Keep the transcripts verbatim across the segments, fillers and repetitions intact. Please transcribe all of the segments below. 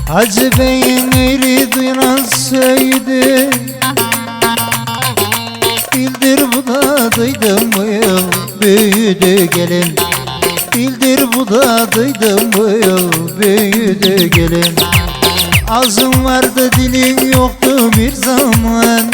Hacı Bey'in eğri duyan söyledi, bildir bu da duydum bu yıl büyüdü gelin. Bildir bu da duydum bu yıl büyüdü gelin. Ağzın vardı dilin yoktu bir zaman.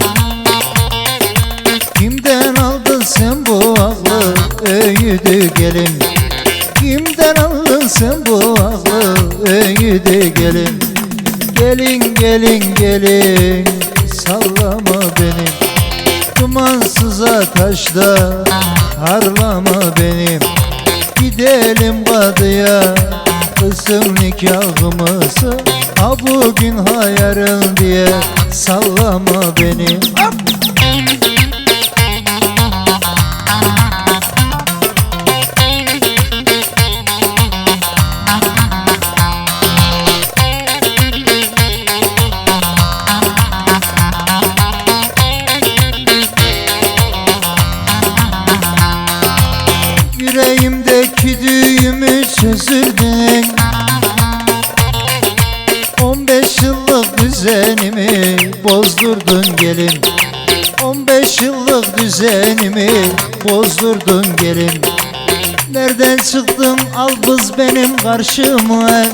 Kimden aldın sen bu aklı öğüdü gelin? Kimden aldın sen bu aklı öğüdü gelin? Gelin gelin gelin sallama beni, dumansıza taşta harlama benim. Gidelim kadıya kızım nikahımızı, ha bugün ha yarın diye sallama beni. Hop! Yüreğimdeki düğümü çözürdün, on beş yıllık düzenimi bozdurdun gelin. On beş yıllık düzenimi bozdurdun gelin. Nereden çıktın albız benim karşıma?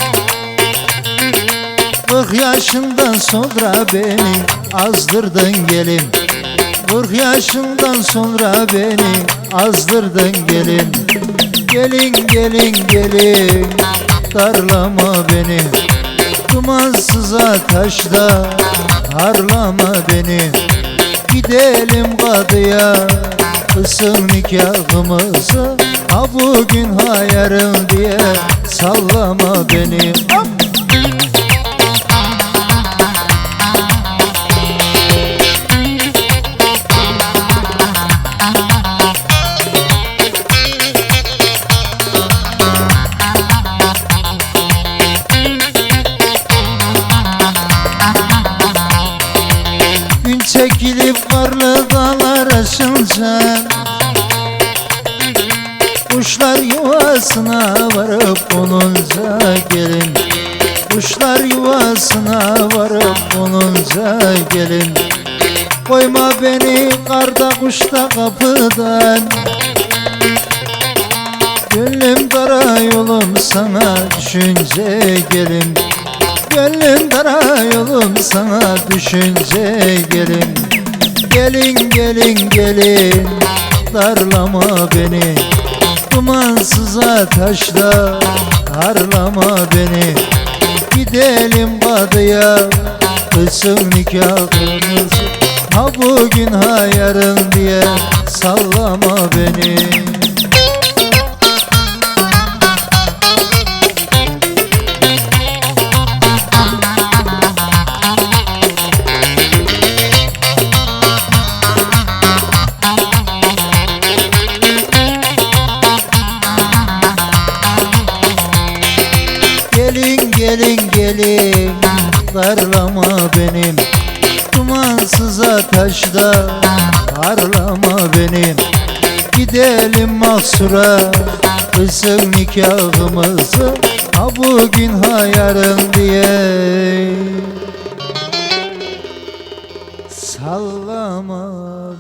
Kırk yaşından sonra beni azdırdın gelin. Kırk yaşından sonra beni azdırdın gelin. Gelin gelin gelin darlama beni, dumansıza taşta harlama beni. Gidelim kadıya kızım nikahımızı, ha bugün ha yarın diye sallama beni. Hop! Çekilip karlı dağlar aşınca, kuşlar yuvasına varıp konunca gelin. Kuşlar yuvasına varıp konunca gelin. Koyma beni karda kuşta kapıdan, gönlüm dara yolum sana düşünce gelin. Gönlüm dara yolum sana düşünce gelin. Gelin gelin gelin darlama beni, dumansıza taşla harlama beni. Gidelim kadıya kızım nikahımızı, ha bugün ha yarın diye sallama beni. Gelin gelin gelin darlama benim, dumansıza taşta harlama benim. Gidelim mahsura kızım nikahımızı, ha bugün ha yarın diye sallama